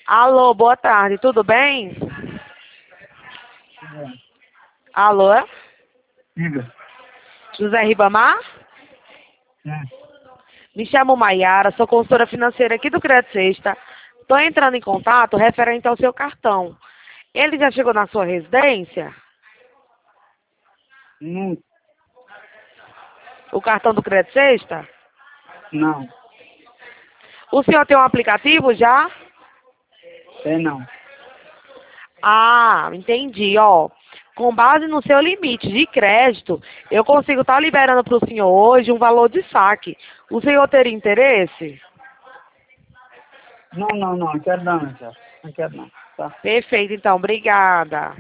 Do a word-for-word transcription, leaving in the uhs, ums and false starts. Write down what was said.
Alô, boa tarde, tudo bem? É. Alô? Diga. José Ribamar? É. Me chamo Maiara, sou consultora financeira aqui do Crédito Sexta. Estou entrando em contato referente ao seu cartão. Ele já chegou na sua residência? Não. O cartão do Crédito Sexta? Não. O senhor tem um aplicativo já? É não. Ah, entendi, ó. Com base no seu limite de crédito, eu consigo estar liberando para o senhor hoje um valor de saque. O senhor teria interesse? Não, não, não. Não quero não, meu senhor. Não quero não. Tá? Perfeito, então, obrigada.